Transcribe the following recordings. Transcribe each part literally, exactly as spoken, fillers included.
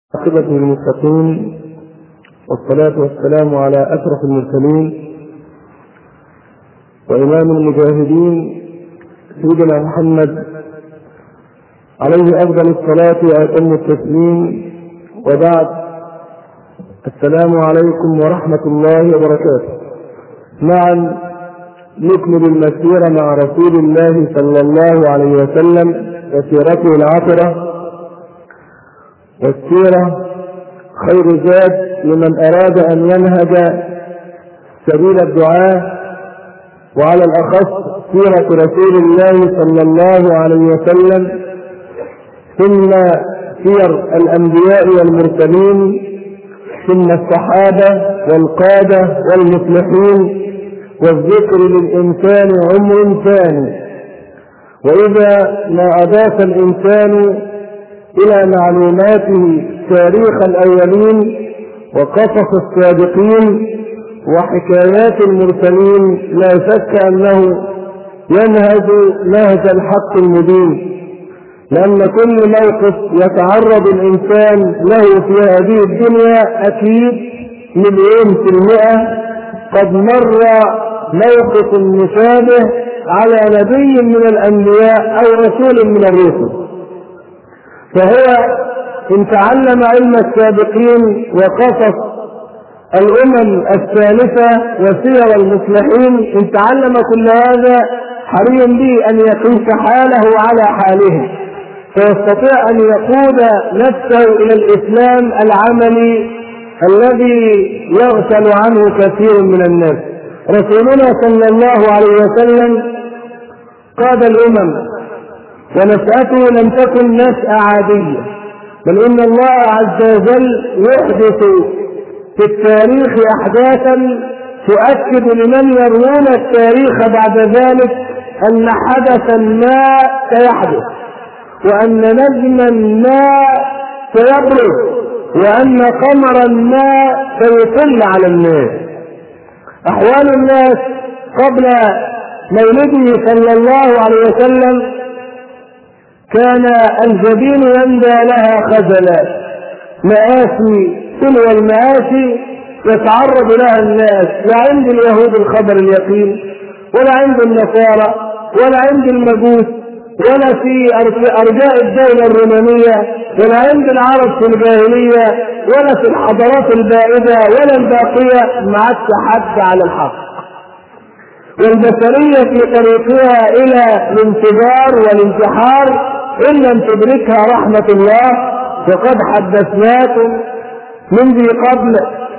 عاقبة للمتقين والصلاة والسلام على أشرف المرسلين وإمام المجاهدين سيدنا محمد عليه أفضل الصلاة وأتم التسليم، وبعد. السلام عليكم ورحمة الله وبركاته. معا نكمل المسيرة مع رسول الله صلى الله عليه وسلم وسيرته العطرة، والسيرة خير زاد لمن أراد أن ينهج سبيل الدعاء، وعلى الأخص سيرة رسول الله صلى الله عليه وسلم، ثم سير الأنبياء والمرسلين، ثم الصحابة والقادة والمصلحين، والذكر للإنسان عمر ثاني. وإذا ما أضاف الإنسان إلى معلوماته تاريخ الأولين وقصص السابقين وحكايات المرسلين، لا شك أنه ينهج نهج الحق المبين، لأن كل موقف يتعرض الإنسان له في هذه الدنيا أكيد مليون في المئة قد مر موقف مشابه على نبي من الأنبياء أو رسول من الرسل. فهو إن تعلم علم السابقين وقصص الأمم الثالثة وسير المصلحين، إن تعلم كل هذا حري به أن يقيس حاله على حالهم، فيستطيع أن يقود نفسه إلى الإسلام العملي الذي يغفل عنه كثير من الناس. رسولنا صلى الله عليه وسلم قاد الأمم، ونشأته لم تكن نشأة عادية، بل إن الله عز وجل يحدث في التاريخ أحداثا تؤكد لمن يروون التاريخ بعد ذلك أن حدثا ما سيحدث، وأن نجما ما سيبرز، وأن قمرا ما سيطل على الناس. أحوال الناس قبل مولده صلى الله عليه وسلم كان الجبين يندى لها خجلا، مآسي تلو المآسي يتعرض لها الناس، لا عند اليهود الخبر اليقين، ولا عند النصارى، ولا عند المجوس، ولا في أرجاء الدولة الرومانية، ولا عند العرب في الجاهلية، ولا في الحضارات البائدة ولا الباقية، ما عادش حد على الحق. والبشرية في طريقها إلى الانفجار والانتحار إن لم تدركها رحمة الله. وقد حدثناكم من ذي قبل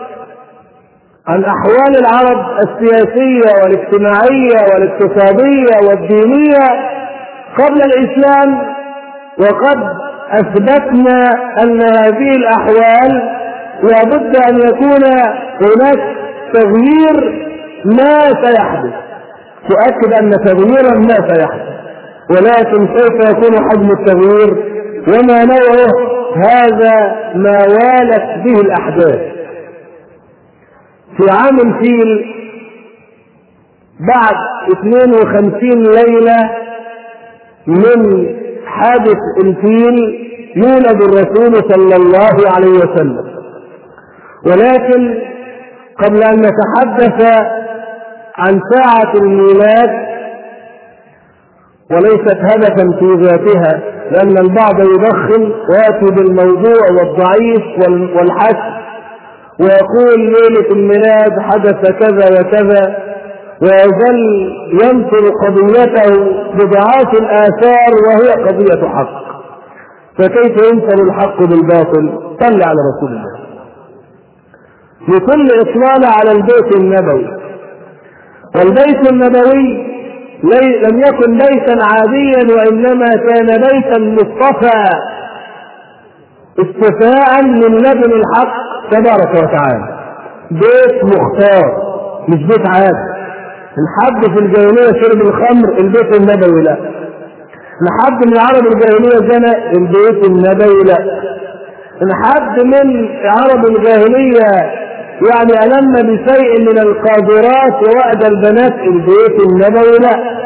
عن أحوال العرب السياسية والاجتماعية والاقتصادية والدينية قبل الإسلام، وقد أثبتنا أن هذه الأحوال لابد أن يكون هناك تغيير ما سيحدث، تؤكد أن تغييرا ما سيحدث، ولكن كيف يكون حجم التغيير وما نوعه؟ هذا ما والت به الأحداث. في عام الفيل بعد اثنين وخمسين ليلة من حادث الفيل يولد الرسول صلى الله عليه وسلم. ولكن قبل أن نتحدث عن ساعة الميلاد، وليست هدفا في ذاتها، لأن البعض يدخل ويأتي بالموضوع والضعيف والحسن ويقول ليلة الميلاد حدث كذا وكذا، ويظل ينصر قضيته بضعاف الآثار وهي قضية حق. فكيف ينصر الحق بالباطل؟ صل على رسول الله. لكل إطلالة على البيت النبوي، والبيت النبوي لم يكن بيتا عاديا، وإنما كان بيتا مصطفى استفاء من لدن الحق تبارك وتعالى، بيت مختار مش بيت عادي. الحد في الجاهلية شرب الخمر، البيت النبوي لا. الحد من العرب الجاهلية زنا، البيت النبوي لا. الحد من عرب الجاهلية يعني ألم بشيء من القاذورات ووأد البنات، البيت النبوي لا،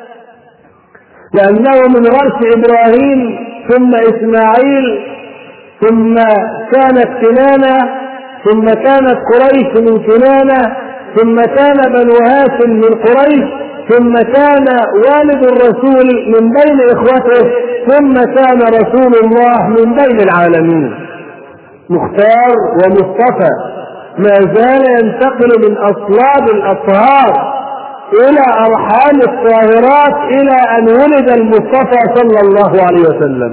لأنه من غرس إبراهيم ثم إسماعيل ثم كانت كنانة، ثم كانت قريش من كنانة، ثم كان بنو هاشم من قريش، ثم كان والد الرسول من بين إخوته، ثم كان رسول الله من بين العالمين. مختار ومصطفى ما زال ينتقل من أصلاب الأطهار إلى أرحام الطاهرات إلى أن ولد المصطفى صلى الله عليه وسلم.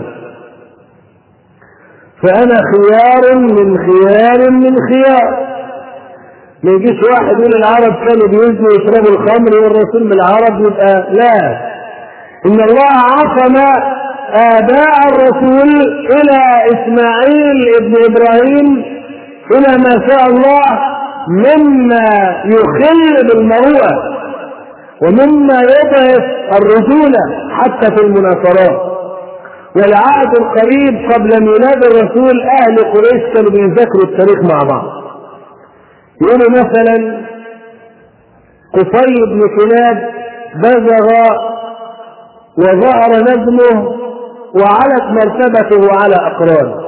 فأنا خيار من خيار من خيار. ما يجيش واحد يقول العرب كانوا بيزنوا ويشربوا الخمر والرسول من العرب، يبقى لا. إن الله عصم آباء الرسول إلى إسماعيل ابن إبراهيم إلى ما شاء الله مما يخل بالمروءة ومما يضعف الرجولة حتى في المناصرات. والعهد القريب قبل ميلاد الرسول أهل قريش كانوا بيذكروا التاريخ مع بعض. يقولوا مثلا قصي بن كلاب بزغ وظهر نجمه وعلت مرتبته على أقرانه.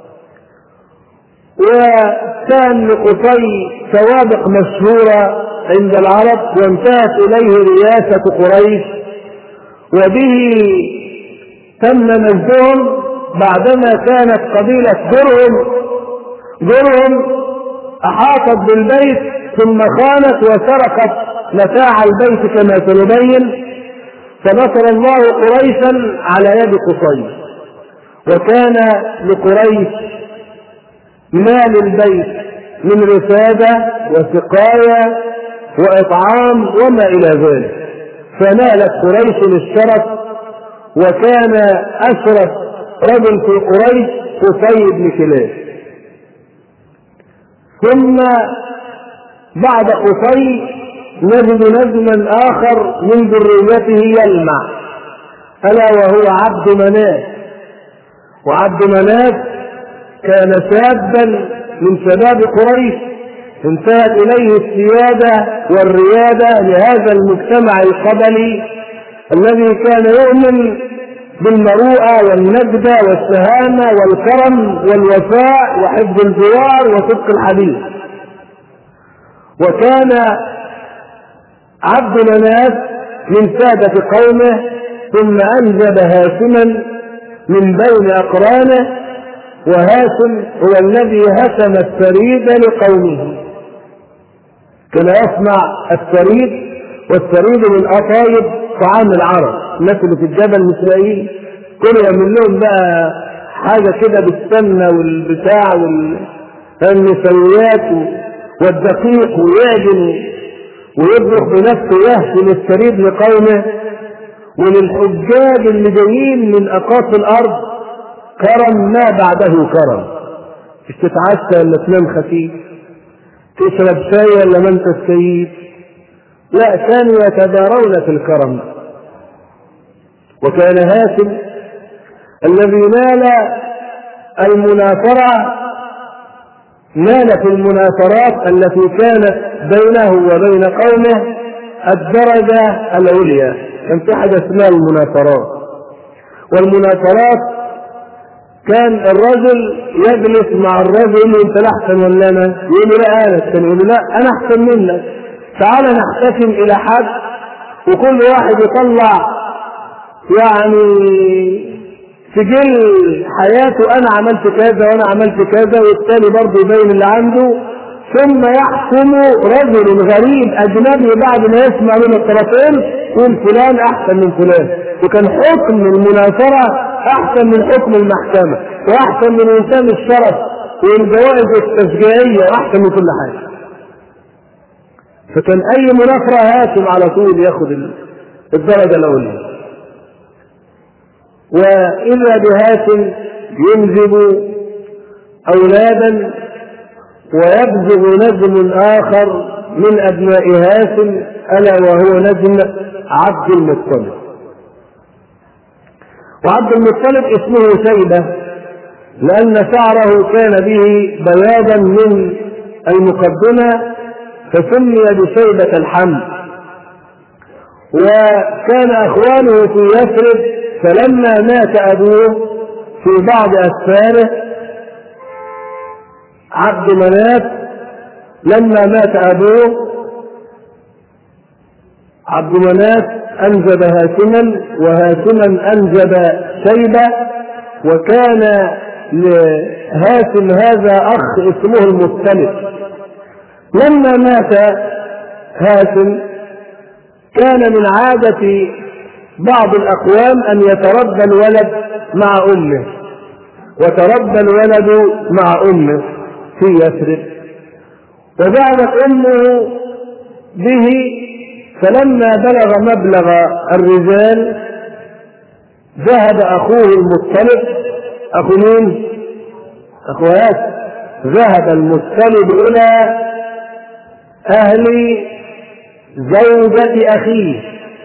وكان لقصي سوابق مشهورة عند العرب وانتهت إليه رياسة قريش، وبه تم مجدهم بعدما كانت قبيلة درهم درهم أحاطت بالبيت ثم خانت وسرقت متاع البيت كما سنبين، فنصر الله قريشا على يد قصي. وكان لقريش مال البيت من رفادة وسقاية وإطعام وما إلى ذلك، فنالت قريش الشرف، وكان أشرف رجل في قريش قصي بن كلاب. ثم بعد قصي نجد نجما آخر من ذريته يلمع، ألا وهو عبد مناف. وعبد مناف كان شابا من شباب قريش انتهت إليه السيادة والريادة لهذا المجتمع القبلي الذي كان يؤمن بالمروءة والنجدة والشهامة والكرم والوفاء وحفظ الجوار وصدق الحديث. وكان عبد مناف من سادة قومه، ثم أنجب هاشما من بين أقرانه، وهاشم هو الذي هشم الثريد لقومه. كان يصنع الثريد، والثريد من أطايب طعام العرب. الناس اللي في الجبل مش لاقيين، كانوا يعمل لهم بقى حاجة كده بالسمنة والبتاع والنسويات والدقيق، ويعجن ويطبخ بنفسه يهشم الثريد لقومه. وللحجاج اللي جايين من أقاصي الأرض كرم ما بعده كرم. مش تتعشى ولا تنام خفيف، تشرب شاي ولا ما انت السيد، لا، كانوا يتدارون في الكرم. وكان هاشم الذي نال المناصرة نال في المناصرات التي كانت بينه وبين قومه الدرجة العليا. كان في حاجة اسمها المناصرات، والمناصرات كان الرجل يجلس مع الرجل يقول له انت الاحسن ولا انا؟ يقول له لا انا. كان يقول له لا انا احسن منك، تعال نحتكم الى حد، وكل واحد يطلع يعني سجل حياته، انا عملت كذا وانا عملت كذا، والتالي برضه يبين اللي عنده، ثم يحكم رجل غريب اجنبي بعد ما يسمع من الطرفين يقول فلان احسن من فلان. وكان حكم المناصرة احسن من حكم المحكمة، واحسن من انسان الشرف والجوائز التشجيعية، واحسن من كل حاجة. فكان اي مناصرة هاشم على طول ياخد الدرجة الاولى. واذا بهاشم ينجب اولادا، ويبزغ نجم اخر من ابناء هاشم الا وهو نجم عبد المطلب. وعبد المطلب اسمه شيبة لأن شعره كان به بياضا من المقدمة فسمي بشيبة الحمد. وكان أخوانه في يثرب، فلما مات أبوه في بعض أسفاره عبد مناف لما مات أبوه عبد مناف أنجب هاشما، وهاشما أنجب شيبة، وكان لهاشم هذا أخ اسمه المطلب. لما مات هاشم كان من عادة بعض الأقوام أن يتربى الولد مع أمه، وتربى الولد مع أمه في يثرب، وذهبت أمه به، فلما بلغ مبلغ الرجال ذهب أخوه المطلب، أخو مين؟ أخو هاشم، ذهب المطلب إلى أهل زوجة أخيه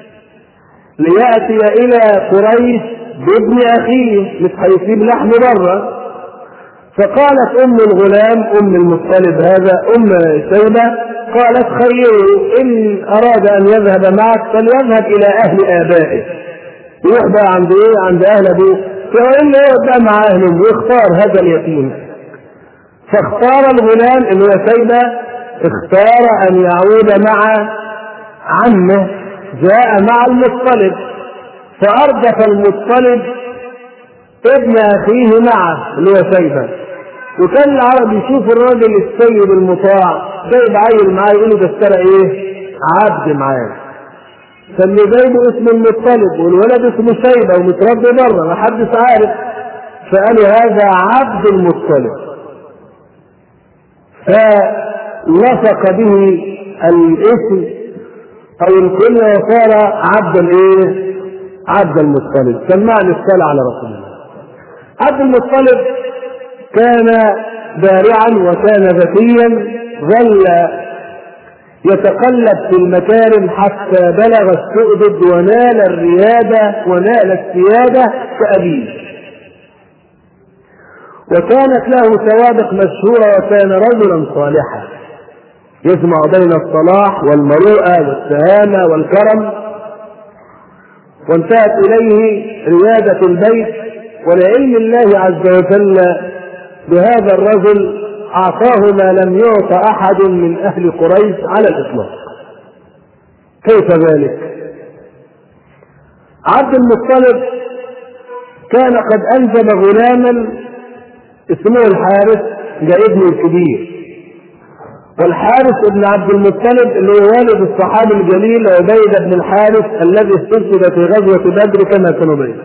ليأتي إلى قريش بابن أخيه، مش هيسيب لحم بره. فقالت أم الغلام أم المطلب هذا أم شيبة، قالت خيره إن أراد أن يذهب معك فليذهب إلى أهل آبائه، يروح بقى عند إيه؟ عند أهل أبيه، فإن يبقى مع أهله ويختار هذا اليتيم. فاختار الغلام اللي هو شيبة، اختار أن يعود مع عمه، جاء مع المطلب، فأردف المطلب ابن أخيه معه اللي هو شيبة. وكان العرب يشوف الراجل السيد المطاع جايب عيل معاه يقول له ده اشترى ايه؟ عبد معاه، فاللي جايبه اسم المطلب والولد اسمه شيبة ومتربي بره ما حدش عارف، فقالوا هذا عبد المطلب، فلصق به الاسم او الكل وصار عبد الايه؟ عبد المطلب. سمعني الصلاة على رسول الله. عبد المطلب كان بارعا وكان ذكيا، ظل يتقلب في المكارم حتى بلغ السؤدد ونال الريادة ونال السيادة كأبيه، وكانت له سوابق مشهورة، وكان رجلا صالحا يجمع بين الصلاح والمروءة والسهامة والكرم، وانتهت إليه ريادة البيت. ولعلم الله عز وجل بهذا الرجل أعطاه ما لم يعط أحد من أهل قريش على الإطلاق. كيف ذلك؟ عبد المطلب كان قد أنجب غلاما اسمه الحارث، ده ابنه الكبير، والحارث ابن عبد المطلب اللي هو والد الصحابي الجليل عبيدة بن الحارث الذي استشهد في غزوة بدر كما كانوا بين.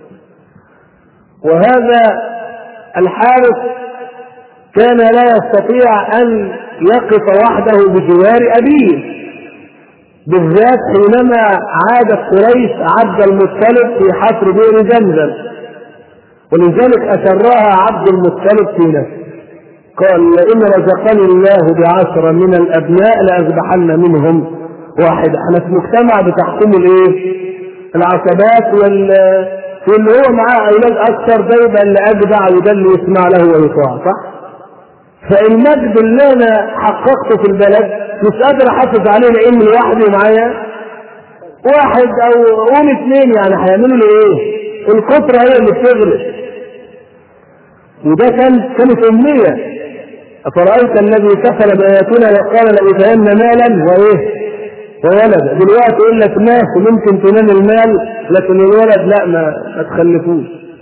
وهذا الحارث كان لا يستطيع أن يقف وحده بجوار أبيه، بالذات حينما عادت قريش عبد المطلب في حفر بئر زمزم، ولذلك أسرها عبد المطلب في نفسه، قال لئن رزقني الله بعشرة من الأبناء لأذبحن منهم واحد. احنا في مجتمع بتحكم الايه؟ العصبات وال واللي هو معاه أولاد أكثر ده يبقى اللي أجدع وده اللي يسمع له ويطاع، صح؟ فالمجد اللي أنا حققته في البلد مش قادر أحافظ عليه لأن لوحدي معايا واحد أو قوم اثنين، يعني هيعملوا لي إيه؟ الكثرة هي اللي بتغلب. وده كان كانت أمنية. أفرأيت الذي كفر بآياتنا وقال لأوتين مالا وإيه؟ وولد. دلوقتي يقول لك ناس ممكن تنال المال لكن الولد لا، ما, ما تخلفوش.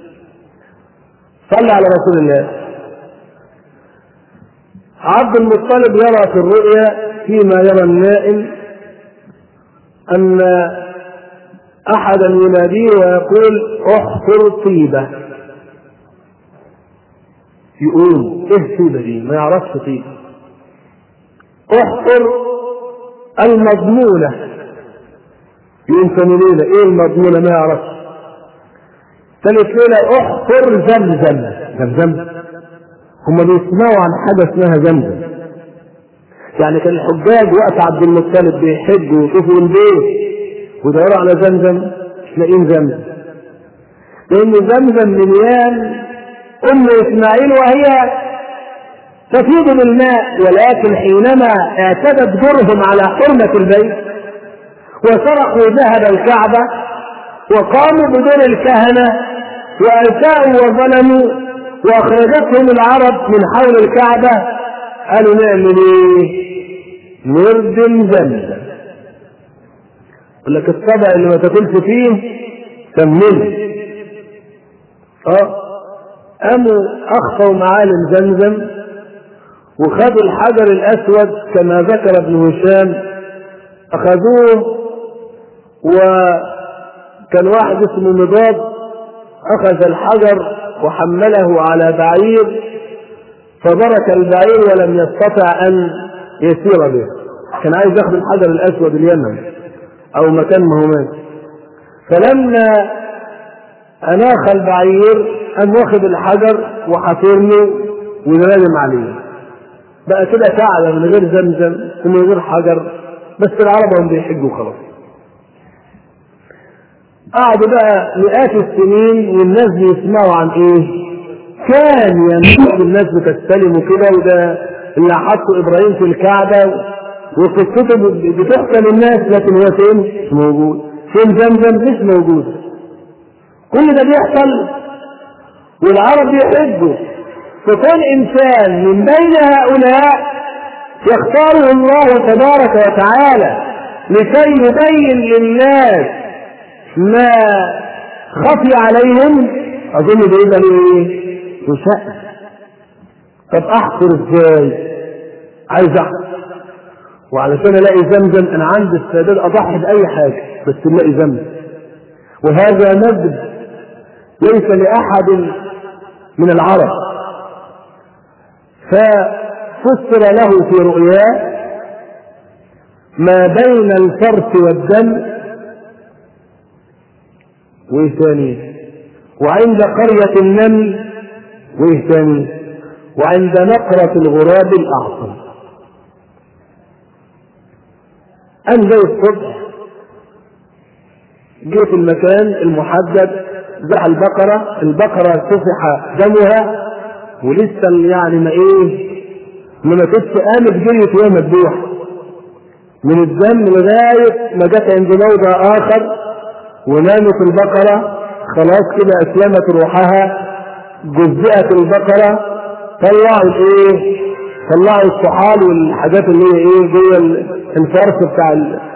صلى على رسول الله. عبد المطلب يرى في الرؤيا فيما يرى النائم أن أحدا يناديه ويقول احفر طيبة. يقول ايه طيبة دي؟ ما يعرفش طيبة. احفر المضمونة. يقول ثاني ليلة ايه المضمونة؟ ما يعرفش. ثالث ليلة احفر زمزم. زمزم هم بيسمعوا عن حاجة اسمها زمزم. يعني كان الحجاج وقت عبد المطلب بيحجوا ويشوفوا البيت ويدوروا على زمزم مش لاقيين زمزم، لأن زمزم مليان أم إسماعيل وهي تفيض بالماء. ولكن حينما اعتدت جرهم على حرمة البيت وسرقوا ذهب الكعبة وقاموا بدور الكهنة وأساءوا وظلموا، واخرجتهم العرب من حول الكعبة قالوا نعمل ايه؟ نردم زمزم. يقول لك الطبق اللي ما تاكلش فيه كمله. اه قاموا اخفوا معالم زمزم وخدوا الحجر الاسود كما ذكر ابن هشام، اخذوه وكان واحد اسمه مضاد اخذ الحجر وحمله على بعير فبرك البعير ولم يستطع ان يسير به، كان عايز ياخذ الحجر الاسود اليمن او مكان مهمات، فلما اناخ البعير قام واخذ الحجر وحفرنه ونرمم عليه، بقى كده كعبة من غير زمزم ومن غير حجر، بس العرب هم بيحجوا خلاص. قعدوا بقى مئات السنين والناس بيسمعوا عن ايه؟ كان ينبغي الناس بتستلم كده، وده اللي حطوا ابراهيم في الكعبة وقصته بتحكى للناس، لكن هو فين؟ مش موجود. فين زمزم؟ مش موجود. كل ده بيحصل والعرب بيحجوا، فكل انسان من بين هؤلاء يختاره الله تبارك وتعالى لكي يبين للناس ما خفي عليهم. اظن ده يبقى ايه؟ يشاء. طب احفر ازاي؟ عايز احفر، وعلشان الاقي زمزم انا عندي استعداد اضحي باي حاجه بس نلاقي زمزم، وهذا مجد ليس لاحد من العرب. ففسر له في رؤياه ما بين الفرس والدم، وايه ثاني؟ وعند قرية النمل، وايه ثاني؟ وعند نقرة الغراب الأعصم. أن جاي الصبح جه في المكان المحدد، ذبح البقرة، البقرة سفح دمها ولسه يعني ما ايه ما كنتش قامت جريت وهي مذبوحة من الدم لغاية ما جت عند موضع آخر ونامت البقرة خلاص كده أسلمت روحها، جزئت البقرة، طلعوا الايه؟ طلعوا الصحال والحاجات اللي هي ايه جوه الفرس بتاع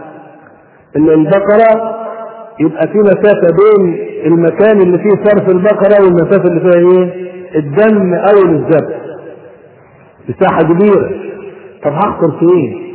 البقرة، يبقى في مسافة بين المكان اللي فيه فرس البقرة والمسافة اللي فيها ايه؟ الدم او الذبح، مساحة كبيرة. طب هحصل فين؟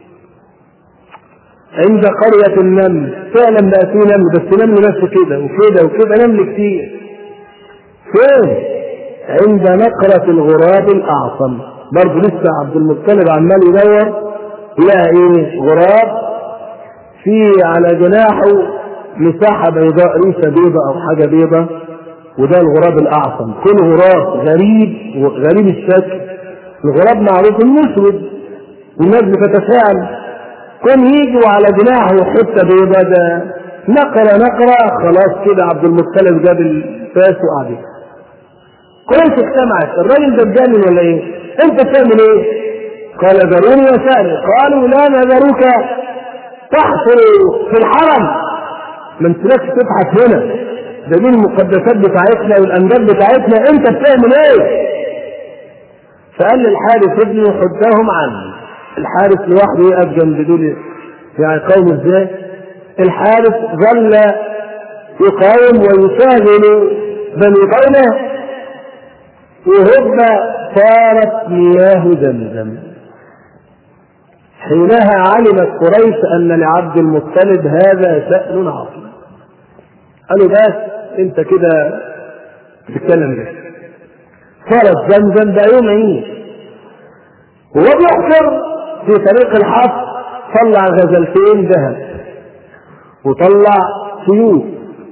عند قرية النمل، فعلا بقى فيه نمل، بس نمل نفسه كده وكده وكده، نمل كتير. فين؟ عند نقرة الغراب الأعصم. برضه لسه عبد المطلب عمال يدور، لقى ايه؟ غراب في على جناحه مساحة بيضاء، ريشة بيضاء او حاجة بيضاء، وده الغراب الأعصم. كل غراب غريب وغريب الشكل. الغراب معروف انه اسود والناس بتتفاعل، كان يجي على جناحه حته بيضاء، ده نقرة نقرة خلاص كده عبد المطلب جاب الفاس وقعد. كويس اجتمعت، الراجل ده اتجنن ولا ايه؟ انت بتعمل ايه؟ قال ذروني وسألي. قالوا لا نذروك تحفر في الحرم، ما انتلكش تبحث هنا، ده دي المقدسات بتاعتنا والأنجاب بتاعتنا، انت بتعمل ايه؟ فقال للحارث ابنه حدهم عني. الحارث لوحده يقف جنب دول يعني قوم ازاي؟ الحارث ظل يقاوم ويشاغل بني قومه، وهب صارت مياه زمزم. حينها علمت قريش ان لعبد المطلب هذا شأن عظيم. قالوا بس انت كده بتتكلم ده، صارت زمزم بقى يوم عيد. وهو بيحفر في طريق الحفر طلع غزلتين ذهب وطلع سيوف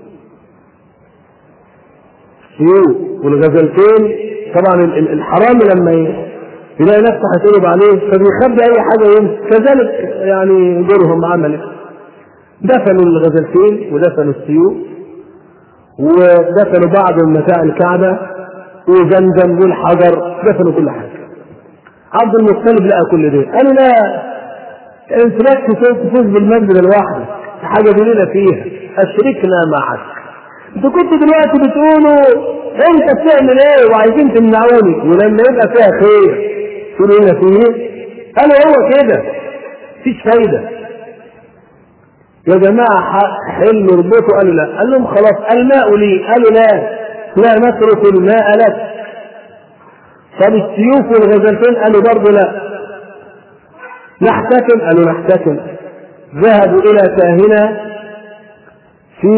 سيوف والغزلتين طبعا الحرامي لما يلاقي نفسه هيتقلب عليه فبيخبي اي حاجه يمسك، كذلك يعني دورهم عمل. دفنوا الغزلتين ودفنوا السيوف ودفنوا بعض من متاع الكعبه وزمزم والحجر، دفنوا كل حاجه. عبد المطلب لقى كل ده، قالوا لا انت لك تفوز بالمجد لوحدك، حاجه دليله فيها اشركنا معك، انتوا كنتوا دلوقتي بتقولوا انت بتعمل ايه وعايزين تمنعوني، ولما يبقى فيها خير تقولوا هنا فيه. قالوا هو كده مفيش فايده يا جماعه، حلوا ربطوا. قالوا لا. قال لهم خلاص الماء لي. قالوا لا لا نترك الماء لك. طب السيوف والغزلتين؟ قالوا برضه لا. نحتكم؟ قالوا نحتكم. ذهبوا الى كاهنه في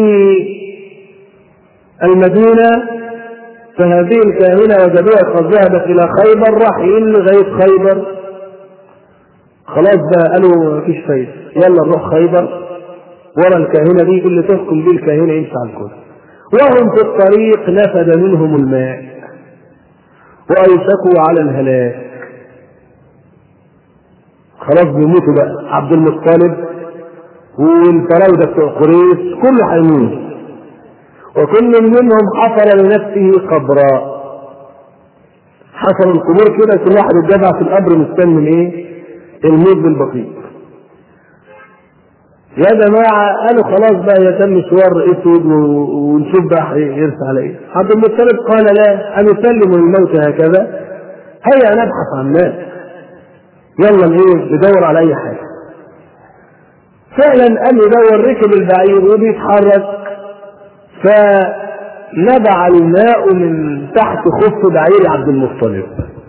المدينه، فهذه الكاهنه وجدوها قد ذهبت الى خيبر، راح لغايه خيبر. خلاص بقى قالوا مفيش فايده، يلا نروح خيبر ورا الكاهنه دي اللي تحكم بيه الكاهنه يمشي على الكل. وهم في الطريق نفد منهم الماء وايسكوا على الهلاك. خلاص بيموتوا بقى، عبد المطلب والفراوده بتوع قريش كله هيموت، وكل منهم حفر لنفسه قبرا. حفر القبور كده، كل واحد اتجمع في القبر مستني ايه؟ الموت بالبطيء. يا جماعه قالوا خلاص بقى يتم مشوار اسود ونشوف بقى يرسى على ايه. عبد المطلب قال لا، ان يسلموا الموت هكذا، هيا نبحث عن ماء، يلا ايه ندور على اي حاجه. فعلا قام يدور، ركب البعير وبيتحرك، فنبع الماء من تحت خف بعير عبد المطلب.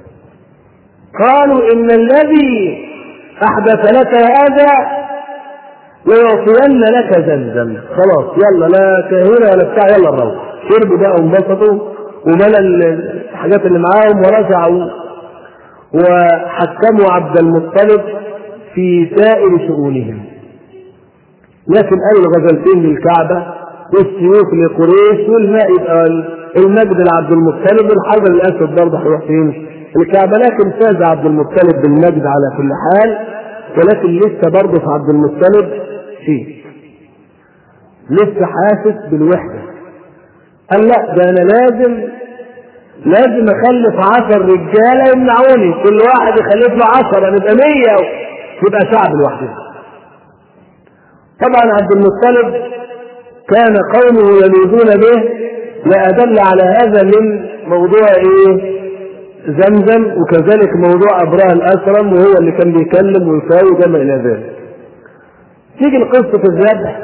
قالوا ان الذي احدث لك هذا ليعطين لك زمزم. خلاص يلا، لا كاهنه ولا بتاع، يلا نروح. شربوا بقى وانبسطوا وملى الحاجات اللي معاهم ورجعوا وحكموا عبد المطلب في سائر شؤونهم. لكن قالوا الغزلتين للكعبه والسيوف لقريش والماء يبقى المجد لعبد المطلب، والحجر الاسود برضه هيروح فين؟ الكعبه. لكن فاز عبد المطلب بالمجد على كل حال، ولكن لسه برضه في عبد المطلب شيء، لسه حاسس بالوحده. قال لا، ده انا لازم لازم اخلف عشر رجاله يمنعوني، كل واحد يخلف له عشرة نبقى مية ويبقى شعب لوحده. طبعا عبد المطلب كان قومه يلوذون به، لا أدل على هذا من موضوع ايه؟ زمزم، وكذلك موضوع أبراه الأسرم وهو اللي كان بيكلم ويساوي جمع إلى ذلك. تيجي القصة في الذبح،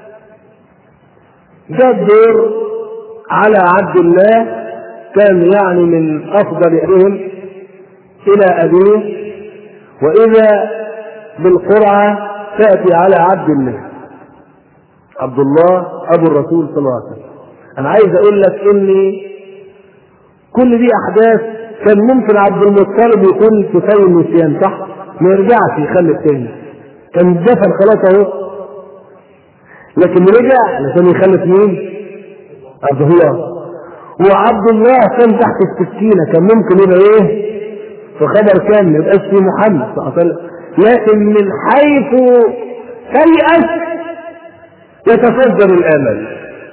جاء الدور على عبد الله، كان يعني من أفضل أهلهم إلى أبيه، وإذا بالقرعة تأتي على عبد الله، عبد الله أبو الرسول صلى الله عليه وسلم. أنا عايز أقول لك إن كل دي أحداث كان ممكن عبد المطلب يكون في طي النسيان، صح؟ ما يرجعش يخلف تاني، كان دفن خلاص أهو، لكن رجع علشان يخلف مين؟ عبد الله. وعبد الله كان تحت السكينة، كان ممكن يبقى إيه؟ في خبر كامل، ما يبقاش في محمد صلى الله عليه وسلم، لكن من حيث ييأس يتفجر الآمل،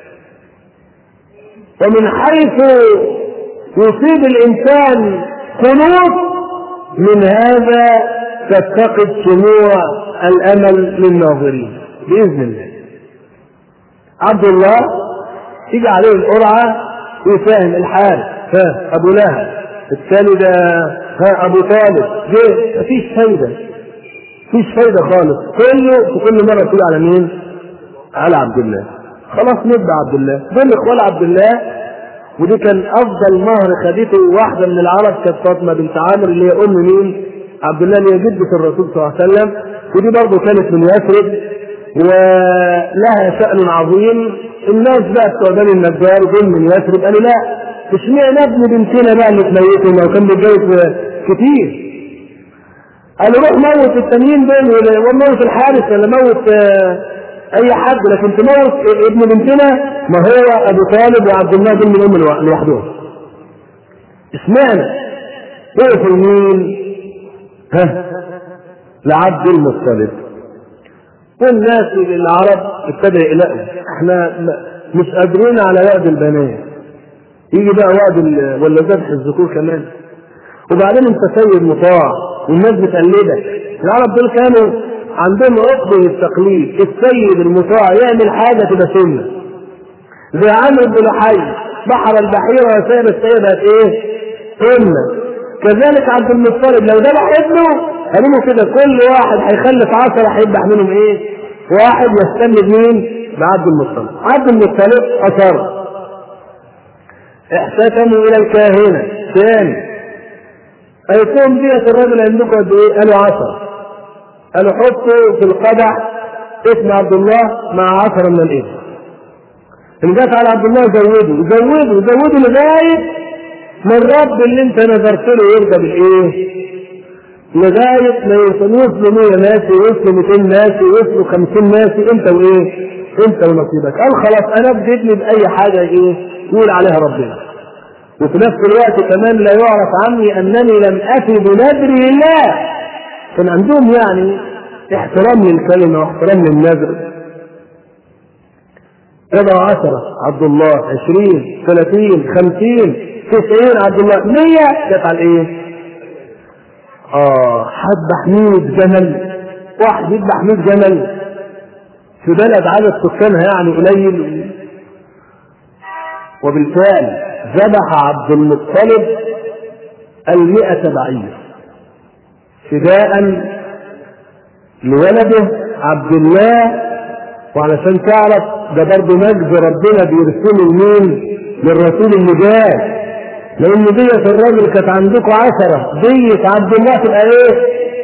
ومن حيث يصيب الإنسان قنوط من هذا تفتقد شموع الأمل للناظرين بإذن الله. عبد الله تيجي عليه القرعة يفهم الحال، ها أبو لهب، الثاني ده ها أبو طالب، جه مفيش فايدة، مفيش فايدة خالص، كله في كل مرة تقول على مين؟ على عبد الله. خلاص نبدأ عبد الله، دول إخوان عبد الله. ودي كان أفضل مهر خدته واحدة من العرب، كانت فاطمة بنت عامر اللي هي أم مين؟ عبد الله، اللي هي جدة الرسول صلى الله عليه وسلم. ودي برضه كانت من يثرب ولها شأن عظيم. الناس بقى بتوع بني النجار دول من يثرب قالوا لا، اشمعنى ابن بنتنا بقى اللي تميته لو كان بيتجوز كتير؟ قالوا روح موت التانيين دول وموت الحارس ولا موت اي حد، لكن تموت ابن بنتنا، ما هو ابو طالب وعبد الله دول من ام لوحدهم. اشمعنى؟ وقفوا مين؟ ها لعبد المطلب. والناس العرب ابتدى يقلقوا، احنا مش قادرين على وعد البنات، يجي بقى وعد ولا ذبح الذكور كمان، وبعدين انت سيد مطاع والناس بتقلدك. العرب دول كانوا عندهم عقده التقليد، السيد المطاع يعمل حاجه تبقى سنه، زي عمرو بن لحي بحر البحيره وسائر السير بقت ايه؟ امه. كذلك عبد المطلب لو ذبح ابنه قالوا كده كل واحد هيخلف عشرة هيذبح منهم ايه؟ واحد يستند مين؟ بعبد المطلب. عبد المطلب اصر، احتكموا الى الكاهنه ثاني، قالتهم ديت الراجل عندكم قد ايه؟ قالوا عشرة. قالوا حطوا في القدح اسم عبد الله مع عشرة من الابن. ان جت على عبد الله زودوا زودوا زودوا لغايه ما الرب اللي انت نذرت له يرضى بالايه؟ لغايه ما يوصلوا مية ناس ويوصلوا مئتين ناس ويوصلوا خمسين ناس، انت وايه؟ انت ونصيبك. قال خلاص انا بديتني باي حاجه ايه؟ يقول عليها ربنا. وفي نفس الوقت كمان لا يعرف عني انني لم اتي بنذر لله. كان عندهم يعني احترام للكلمه واحترام للنذر. تبع عشرة عبد الله، عشرين، ثلاثين، خمسين، تسعين عبد الله، مية جت على ايه؟ اه حد مية جمل، واحد يذبح مية جمل في بلد عدد سكانها يعني قليل. وبالفعل ذبح عبد المطلب المئة بعير فداء لولده عبد الله. وعلشان تعرف ده برضه مجد ربنا بيرسله لمين؟ للرسول اللي جاء، لان دية الراجل كانت عندكم عشرة، دية عبد الله تبقى ايه؟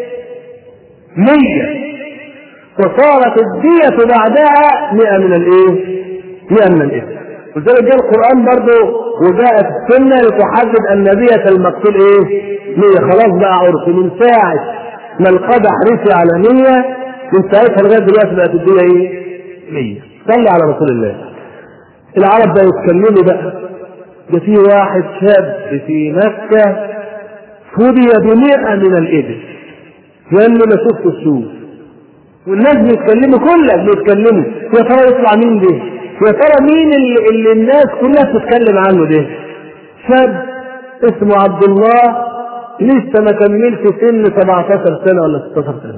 مية، وصارت الدية بعدها مئة من الايه؟ مئة من الاسم. وذلك جاء القرآن برضه وجاءت السنة لتحدد ان دية المقتول ايه؟ مية. خلاص بقى عرف من ساعة ما القدح رفع على مية، من ساعتها لغاية دلوقتي بقت الدية ايه؟ مية. صلي على رسول الله. العرب بقى يتكلموا بقى، ده في واحد شاب في مكة فدي بمئة من الإبل لأنه ما شفت السوق، والناس بيتكلموا كلها بيتكلموا يا ترى يطلع مين ده؟ يا ترى مين اللي, اللي الناس كلها بتتكلم عنه ده؟ شاب اسمه عبد الله لسه ما كملش سن سبعتاشر سنة ولا ستاشر سنة،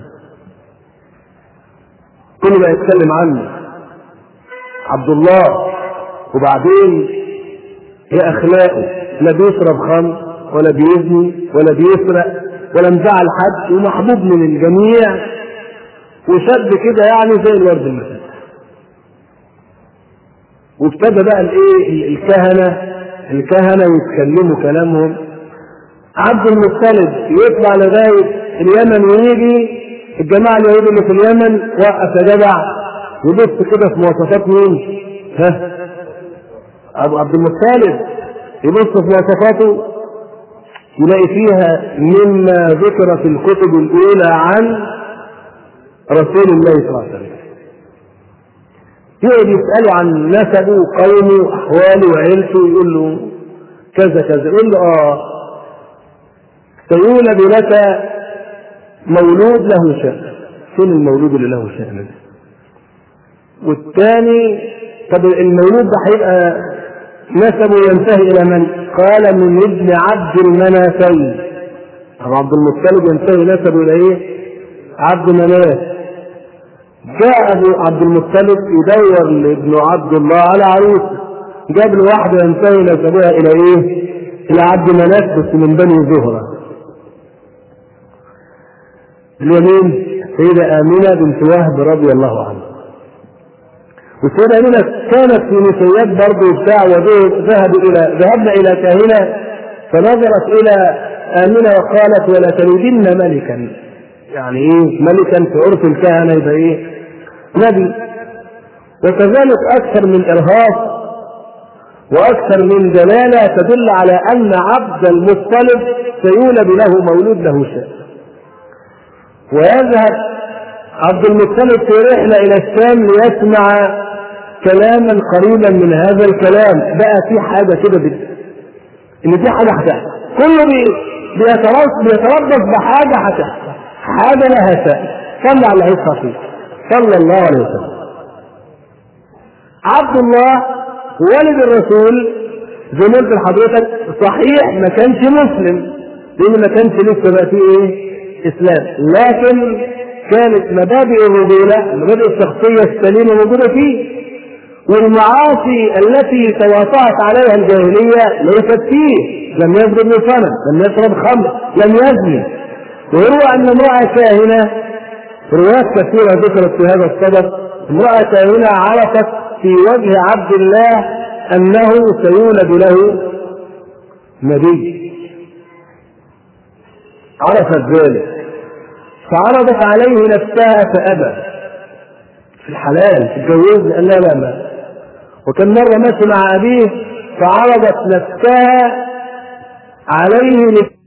كله بقى يتكلم عنه عبد الله. وبعدين ايه اخلاقه؟ لا بيشرب خمر ولا بيزني ولا بيسرق ولا مزعل حد، ومحبوب من الجميع، وشاب كده يعني زي الورد المسيح. وابتدى بقى الايه الكهنه الكهنه يتكلموا كلامهم. عبد المطلب يطلع لغايه اليمن ويجي الجماعه اليهود اللي في اليمن وقف يا جدع يبص كده في مواصفات مين؟ ها؟ ابو عبد المطلب يبص في مواصفاته يلاقي فيها مما ذكر في الكتب الاولى عن رسول الله صلى الله عليه وسلم. يقعد يساله عن نسبه وقومه واحواله وعيلته، يقول له كذا كذا، يقول له اه سيولد لك مولود له شأن. فين المولود اللي له شأن ده؟ والثاني طب المولود ده هيبقى نسبه ينتهي الى من؟ قال من ابن عبد المنافين. عبد المطلب ينتهي نسبه الى ايه؟ عبد مناف. جاء ابو عبد المطلب يدور لابن عبد الله على عروسه، جاب له واحده ينتهي نسبها الى ايه؟ الى عبد مناف بس من بني زهره. اليمين سيدة آمنة بنت وهب رضي الله عنها. والسيدة آمنة كانت في نسيات برضه بتاع وذهبوا إلى ذهبنا إلى كاهنة فنظرت إلى آمنة وقالت ولا تلدن ملكا. يعني إيه ملكا في عرف الكهنة يبقى إيه؟ نبي. وكذلك أكثر من إرهاص وأكثر من دلالة تدل على أن عبد المطلب سيولد له مولود له شأن. ويذهب عبد المطلب في رحلة إلى الشام ليسمع كلاما قريبا من هذا الكلام. بقى في حاجة كده بد... إن في حاجة هتحصل، كله بي... بيتربص بحاجة هتحصل، حاجة لها شأن. صلى على الرسول صلى الله عليه وسلم. عبد الله والد الرسول زي ما قلت لحضرتك صحيح ما كانش مسلم لأن ما كانش لسه بقى فيه إيه؟ إسلام، لكن كانت مبادئ الرجولة مبادئ الشخصية السليمة موجودة فيه. والمعاصي التي تواطأت عليها الجاهلية ليست فيه، لم يضرب صنم، لم يشرب خمر، لم يزني. ويروى أن امرأة كاهنة، روايات كثيرة ذكرت في هذا الصدد، امرأة كاهنة عرفت في وجه عبد الله أنه سيولد له نبي، عرفت ذلك فعرضت عليه نفسها فأبى. في الحلال تتجوز قال لا لا لا. وكان مرة ماشي مع أبيه فعرضت نفسها عليه لك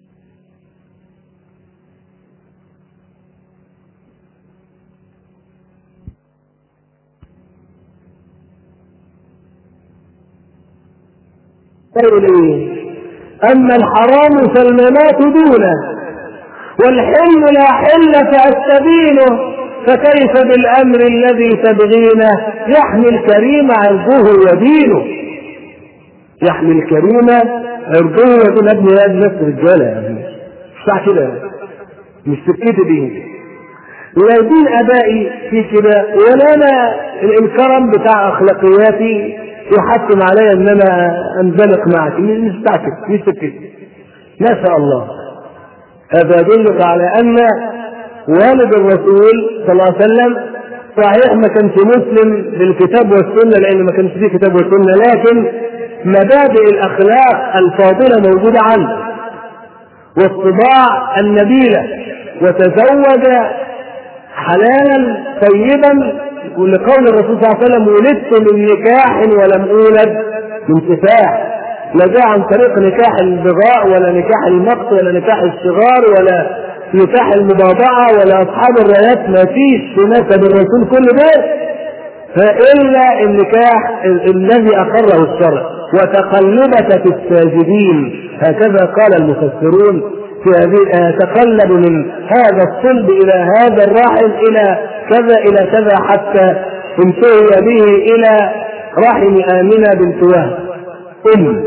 أما الحرام فالممات دونه، والحل لا حل فأستبينه، فكيف بالأمر الذي تبغينه، يحمي الكريم عرضه ودينه. يحمي الكريم عرضه ودينه. ابن هذا نفس رجالة يعني مش صح كده، مش سكتي دي، لا دين أبائي في كده، ولا أنا الكرم بتاع أخلاقياتي يحتم علي ان انا انزلق معك، مش بتاعتك، مش سكتي. ما شاء الله. هذا يدلك على ان والد الرسول صلى الله عليه وسلم صحيح ما كانش مسلم بالكتاب والسنه لان ما كانش فيه كتاب والسنه، لكن مبادئ الاخلاق الفاضله موجوده عنه والطباع النبيله، وتزوج حلالا طيبا، ولقول الرسول صلى الله عليه وسلم ولدت من نكاح ولم أولد من كفاح. لا جاء عن طريق نكاح البغاء ولا نكاح المقت ولا نكاح الصغار ولا نكاح المباضعة ولا أصحاب الرايات، ما فيش في نسب الرسول كل ده فإلا النكاح الذي أقره الشرع. وتقلبك في الساجدين، هكذا قال المفسرون في هذه، تقلب من هذا الصلب إلى هذا الرحم إلى كذا إلى كذا حتى انتهي به إلى رحم آمنة بنت وهب أم.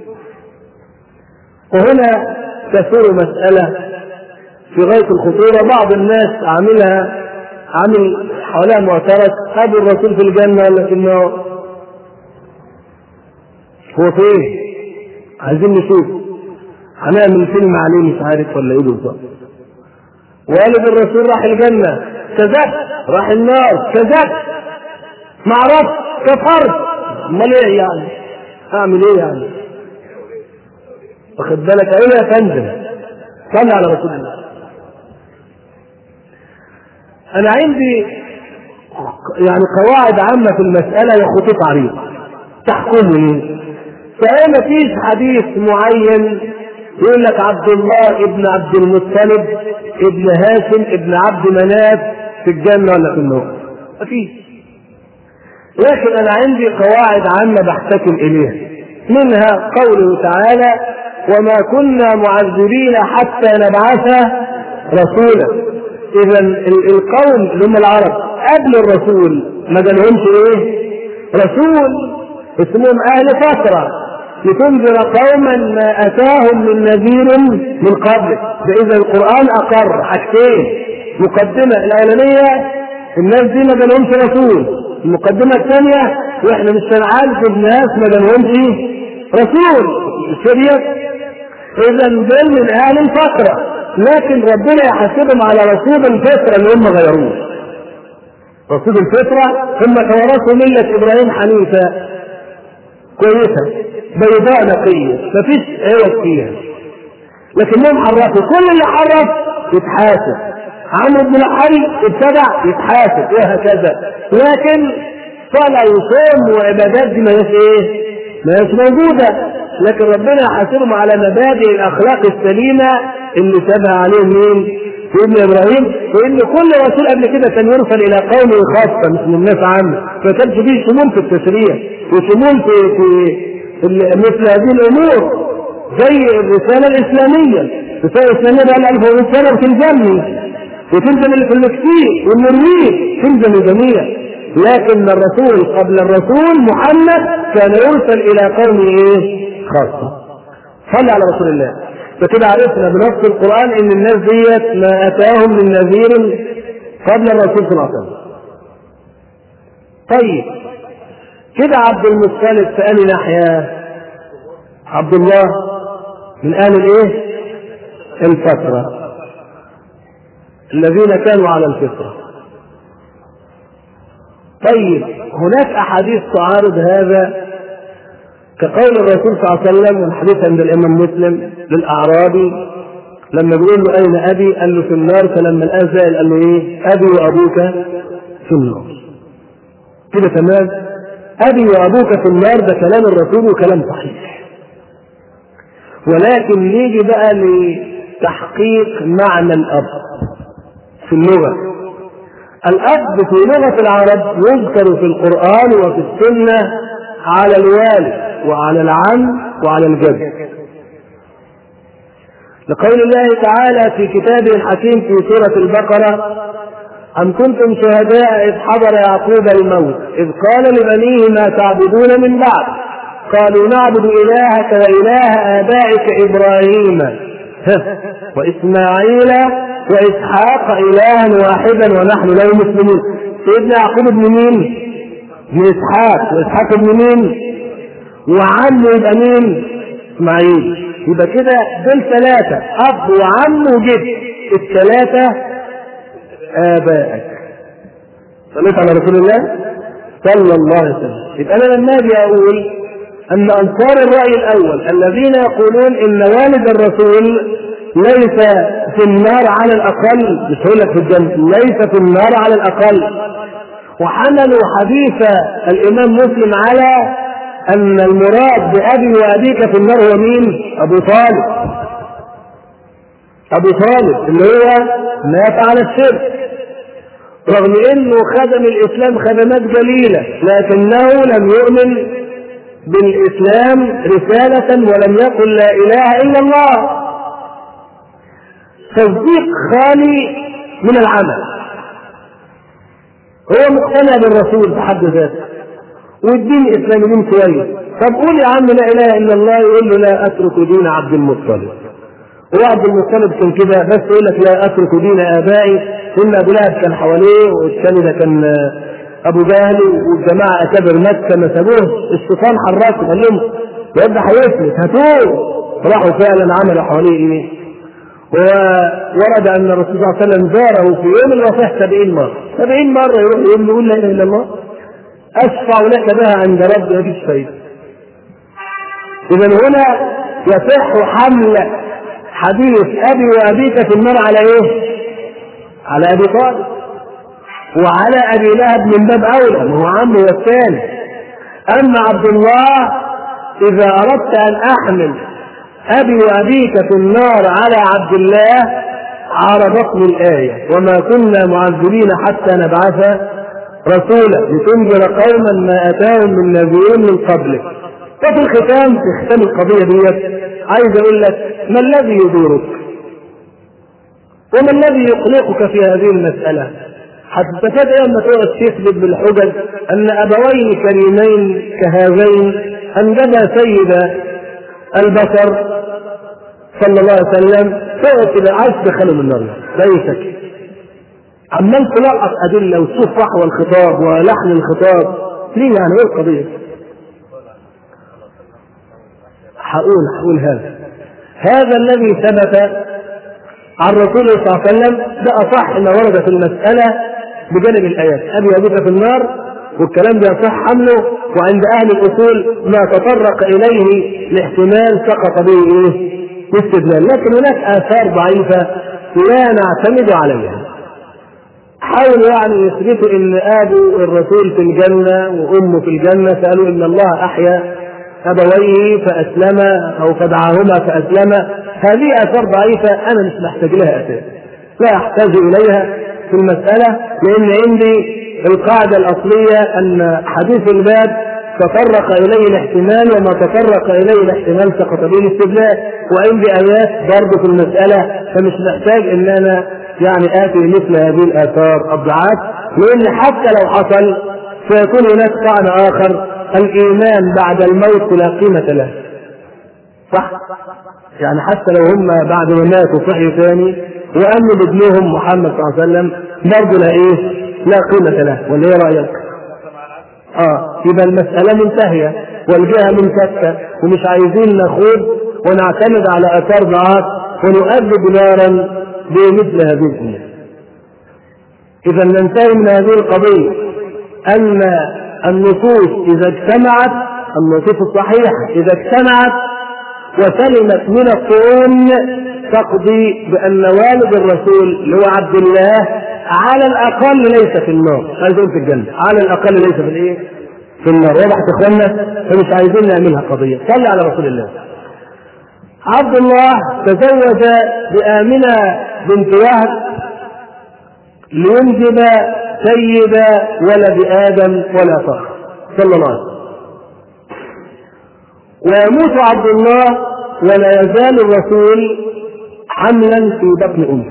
وهنا تثور مسألة في غاية الخطورة، بعض الناس عاملها عامل حوالها معترض، أبو الرسول في الجنة ولا في النار؟ هو فين؟ عايزين نشوف، هنعمل فيلم عليه مش عارف ولا ايه بالظبط. والد الرسول راح الجنة كذبت، راح النار كذبت، ما عرفت كفرت، امال ايه يعني؟ اعمل ايه يعني؟ واخد بالك ايه يا فندم؟ صلي على رسول الله. انا عندي يعني قواعد عامة في المسألة يا خطوط عريضة تحكمني، فأنا ما فيش حديث معين يقول لك عبد الله ابن عبد المطلب ابن هاشم ابن عبد مناف في الجنة ولا في النار، ما فيش. لكن أنا عندي قواعد عامة بحتكم إليها، منها قوله تعالى وما كنا معذبين حتى نبعث رسولا. إذا القوم اللي هم العرب قبل الرسول ما جالهمش إيه؟ رسول، اسمهم أهل فترة، لتنذر قوما ما أتاهم من نذير من قبل. فإذا القرآن أقر حاجتين، مقدمة الأولانية الناس دي ما جالهمش رسول، المقدمة الثانية وإحنا مش هنعذب ناس ما جالهمش رسول الشريعة. إذا دول من أهل الفترة، لكن ربنا يحاسبهم على رسول الفترة اللي هم غيروه. رسول الفترة هم تورثوا ملة إبراهيم حنيفة كويسة بيضاء نقية مفيش عوض فيها، لكنهم حرفوا. كل اللي حرف يتحاسب، عمرو بن الحي ابتدع يتحاسب وهكذا. لكن صلاة وصوم وعبادات دي ما هيش ايه؟ ما هيش موجودة. لكن ربنا يحاسبهم على مبادئ الأخلاق السليمة اللي شبه عليهم مين؟ سيدنا إبراهيم. وإن كل رسول قبل كده كان يرسل إلى قومه خاصة مش من الناس عامة، فكانش فيه شمول في التشريع وشمول في في مثل هذه الأمور زي الرسالة الإسلامية. الرسالة الإسلامية بقى لها ألف ومئة سنة وتلزمني وتلزم اللي في المكسيك والمريخ، تلزم الجميع. لكن الرسول قبل الرسول محمد كان يرسل إلى قومه إيه؟ خاصة. صلى على رسول الله. فكده عرفنا بنص القرآن إن الناس ديت ما أتاهم من نذير قبل الرسول صلى الله عليه وسلم. طيب كده عبد المطلب في أي ناحية؟ عبد الله من أهل الإيه؟ الفترة، الذين كانوا على الفطرة. طيب هناك أحاديث تعارض هذا، كقول الرسول صلى الله عليه وسلم والحديث عند الإمام مسلم للأعرابي لما بيقول له أين أبي؟ قال له في النار. فلما الآن سائل قال له إيه؟ أبي وأبوك في النار. كده تمام؟ أبي وأبوك في النار ده كلام الرسول وكلام صحيح. ولكن نيجي بقى لتحقيق معنى الأب في اللغة. الأب في لغة العرب يذكر في القرآن وفي السنة على الوالد وعلى العم وعلى الجد، لقول الله تعالى في كتابه الحكيم في سورة البقرة: أم كنتم شهداء إذ حضر يعقوب الموت إذ قال لبنيه ما تعبدون من بعد قالوا نعبد إلهك وإله آبائك إبراهيم وإسماعيل وإسحاق إلها واحدا ونحن له مسلمون. سيدنا يعقوب ابن مين؟ ابن إسحاق، وإسحاق ابن مين؟ وعمه يبقى مين؟ إسماعيل. يبقى كده دول ثلاثة، أب وعم وجد، الثلاثة آبائك. صليت على رسول الله صلى الله عليه وسلم. يبقى أنا لما أجي أقول أن أنصار الرأي الأول الذين يقولون إن والد الرسول ليس في النار على الأقل، مش هقول لك في الجنة، ليس في النار على الأقل، وحملوا حديث الإمام مسلم على أن المراد بأبي وأبيك في النار هو مين؟ أبو طالب. أبو طالب اللي هو مات على الشرك، رغم أنه خدم الإسلام خدمات جليلة، لكنه لم يؤمن بالإسلام رسالة ولم يقل لا إله إلا الله. تصديق خالي من العمل. هو مقتنع بالرسول بحد ذاته والدين الإسلامي دين كويس. طب قول يا عم لا إله إلا الله، يقول له لا أترك دين عبد المطلب. وعبد المطلب كان كده بس يقول لك لا أترك دين آبائي، إن أبو لهب كان حواليه والثاني ده كان أبو جهل والجماعة أكابر مكة ما سابوه، الشيطان حركه قال لهم يبقى هيفلت هاتوه. راحوا فعلا عملوا حواليه إيه؟ وورد أن الرسول صلى الله عليه وسلم زاره في يوم الوفاة سبعين مرة، سبعين مرة يروح يقول له لا إله إلا الله أشفع لك بها عند ربي مفيش فايدة. إذا هنا يصح حمل حديث أبي وأبيك في النار على إيه؟ على أبي طالب وعلى أبي لهب من باب أولى، ما هو عمه والثاني. أما عبد الله إذا أردت أن أحمل أبي وأبيك في النار على عبد الله عارضتني الآية: وما كنا معذبين حتى نبعث رسولا لتنذر قوما ما أتاهم من نذير من قبلك. وفي الختام في ختام القضية ديت عايز أقول لك ما الذي يدورك وما الذي يقلقك في هذه المسألة؟ حتى تبدأ لما تقعد تثبت بالحجج أن أبوين كريمين كهذين أنجبا سيد البشر صلى الله عليه وسلم، تقعد كده عايز تدخله من النار ليسك، عمال تلقط أدلة وتشوف فحوى الخطاب ولحن الخطاب. ليه يعني ايه القضية؟ هقول هقول هذا هذا الذي ثبت عن رسول الله صلى الله عليه وسلم ده أصح ما ورد في المسألة بجانب الآيات. أبي أبيك في النار والكلام ده يصح حمله، وعند أهل الأصول ما تطرق إليه الاحتمال سقط به إيه؟ استدلال. لكن هناك آثار ضعيفة لا نعتمد عليها. حاولوا يعني يثبتوا ان ابو الرسول في الجنة وامه في الجنة، سألوا ان الله احيا ابويه فاسلم او فدعاهما فاسلم. هذه اثار ضعيفة انا مش محتاج لها اساسا، لا احتاج اليها في المسألة، لان عندي القاعدة الاصلية ان حديث الباب تطرق اليه الاحتمال وما تطرق اليه الاحتمال سقط به الاستدلال، وعندي ايات برضه في المسألة، فمش محتاج ان انا يعني آتي مثل هذه الآثار الضعاف، لأن حتى لو حصل سيكون هناك طعن آخر: الإيمان بعد الموت لا قيمة له. صح؟ يعني حتى لو هم بعد ما ماتوا صحيوا ثاني وأمنوا بابنهم محمد صلى الله عليه وسلم برضه لا إيه؟ لا قيمة له. ولا إيه رأيك؟ اه يبقى المسألة منتهية والجهة منفكة، ومش عايزين نخوض ونعتمد على آثار ضعاف ونؤدب نارا بمثل هذه الأمور. إذا ننتهي من هذه القضية أن النصوص إذا اجتمعت، النصوص الصحيحة إذا اجتمعت وسلمت من الطعون تقضي بأن والد الرسول اللي هو عبد الله على الأقل ليس في النار، عايز أقول في الجنة، على الأقل ليس في الإيه؟ في النار. واضح يا إخوانا؟ فمش عايزين نعملها قضية. صلي على رسول الله. عبد الله تزوج بآمنة بنت وهب لينجب سيد ولد آدم ولا فخر صلى الله عليه وسلم. ويموت عبد الله ولا يزال الرسول حملا في بطن أمه.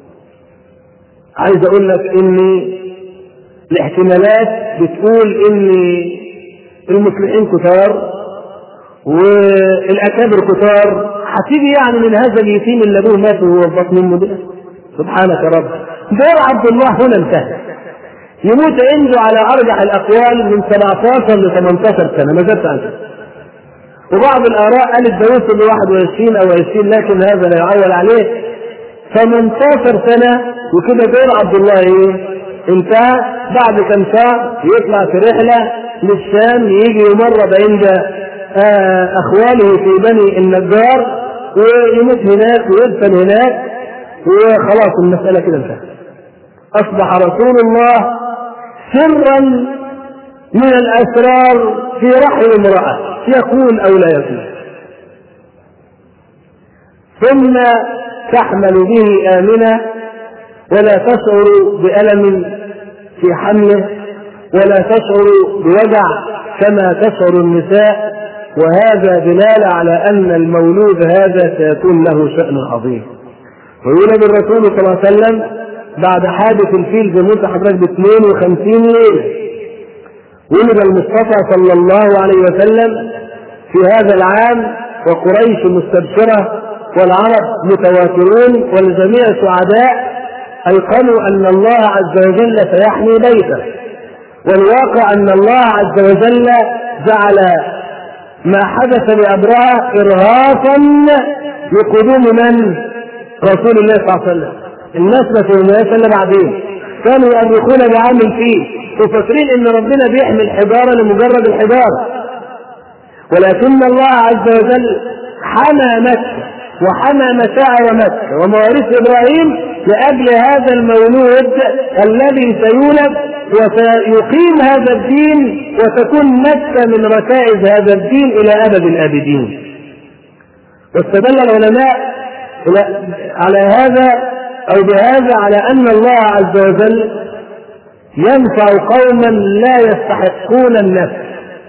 عايز أقول لك إن الاحتمالات بتقول إن المصلحين كتار والأكابر كتار، هتيجي يعني من هذا اليتيم اللي أبوه مات وهو في بطن أمه ده؟ سبحانك يا رب. دور عبد الله هنا انتهى. يموت عنده على أرجح الأقوال من سبعتاشر ل ثمانية عشر سنة، ما زادش عن كده. وبعض الآراء قالت ده وصل ل واحد وعشرين أو عشرين، لكن هذا لا يعول عليه. ثمانية عشر سنة وكده دور عبد الله إيه؟ انتهى. بعد كم شهر يطلع في رحلة للشام، يجي يمرض عند أخواله في بني النجار ويموت هناك ويدفن هناك، وخلاص المسألة كده انتهت. أصبح رسول الله سرا من الأسرار في رحم امرأة، يكون أو لا يكون. ثم تحمل به آمنة ولا تشعر بألم في حمله ولا تشعر بوجع كما تشعر النساء، وهذا دلالة على أن المولود هذا سيكون له شأن عظيم. ويولد الرسول صلى الله عليه وسلم بعد حادث الفيل زي ما قلت حضرتك ب اثنين وخمسين ليلة. ولد المصطفى صلى الله عليه وسلم في هذا العام، وقريش مستبشرة والعرب متواترون والجميع سعداء، أيقنوا أن الله عز وجل سيحمي بيته. والواقع أن الله عز وجل جعل ما حدث لأبرهة إرهاصا لقدوم من؟ رسول الله صلى الله عليه وسلم. الناس ما فهموهاش الا بعدين، كانوا يؤرخون بعامل فيه وفاكرين ان ربنا بيحمي الحجاره لمجرد الحجاره، ولكن الله عز وجل حمى مكه وحمى مشاعر مكه ومواريث ابراهيم لاجل هذا المولود الذي سيولد وسيقيم هذا الدين، وتكون مكه من ركائز هذا الدين الى ابد الابدين. واستدل العلماء على هذا أو بهذا على أن الله عز وجل ينفع قوما لا يستحقون النفع،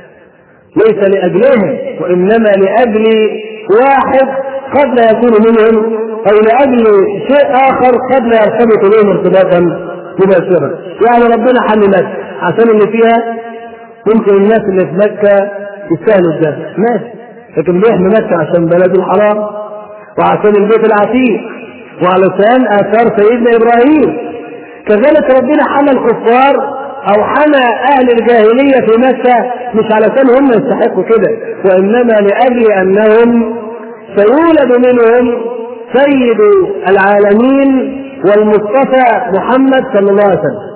ليس لأجلهم وإنما لأجل واحد قد لا يكون منهم، أو لأجل شيء آخر قد لا يرتبط بهم ارتباطا مباشرا. يعني ربنا حمي مكة عشان اللي فيها ممكن الناس اللي في مكة يستاهلوا الجنة ماشي، لكن بيحمي مكة عشان بلد الحرام وعشان البيت العتيق وعلشان آثار سيدنا إبراهيم. كذلك ربنا حمى الكفار أو حمى أهل الجاهلية في مكة مش علشان هم يستحقوا كده، وإنما لأجل أنهم سيولد منهم سيد العالمين والمصطفى محمد صلى الله عليه وسلم.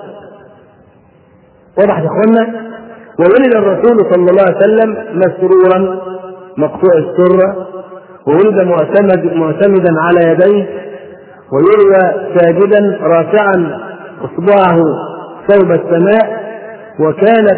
واضح يا اخوانا؟ وولد الرسول صلى الله عليه وسلم مسرورا مقطوع السرة، وولد معتمد معتمدا على يديه، ويروى ساجدا رافعا اصبعه صوب السماء، وكانت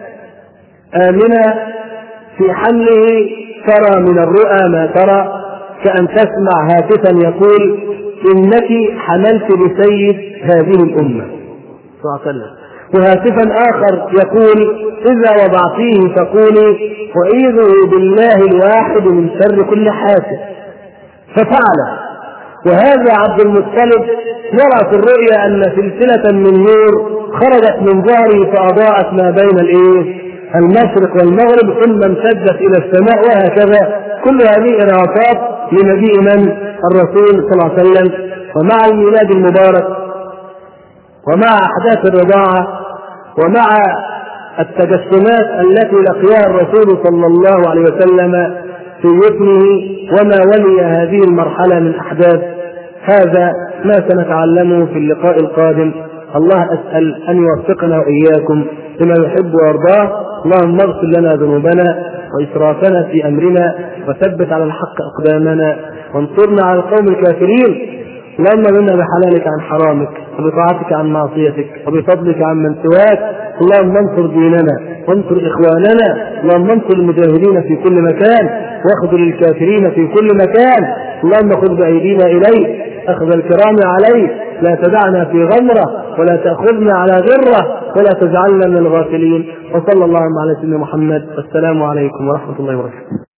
آمنة في حمله ترى من الرؤى ما ترى، كأن تسمع هاتفا يقول إنك حملت لسيد هذه الأمة صلى الله عليه وسلم، وهاتفا آخر يقول إذا وضعتيه فقولي وأعيذه بالله الواحد من شر كل حاسد، ففعل. وهذا عبد المطلب يرى في الرؤيا أن سلسلة من نور خرجت من ظهره فأضاءت ما بين الإيه؟ المشرق والمغرب ثم امتدت إلى السماء، وهكذا. كل هذه إرهاصات لمجيء من؟ الرسول صلى الله عليه وسلم. ومع الميلاد المبارك ومع أحداث الرضاعة ومع التجسمات التي لقيها الرسول صلى الله عليه وسلم في يتمه وما ولي هذه المرحلة من أحداث. هذا ما سنتعلمه في اللقاء القادم. الله أسأل أن يوفقنا وإياكم لما يحب ويرضاه. اللهم اغفر لنا ذنوبنا وإسرافنا في أمرنا وثبت على الحق أقدامنا وانصرنا على القوم الكافرين. اللهم منا بحلالك عن حرامك وبطاعتك عن معصيتك وبفضلك عن من سواك. اللهم انصر ديننا وانصر إخواننا. اللهم انصر المجاهدين في كل مكان واخذل الكافرين في كل مكان. اللهم خذ بأيدينا إليك أخذ الكرام عليك. لا تدعنا في غمرة ولا تأخذنا على غرة ولا تجعلنا من الغافلين. وصلى الله على سيدنا محمد. والسلام عليكم ورحمة الله وبركاته.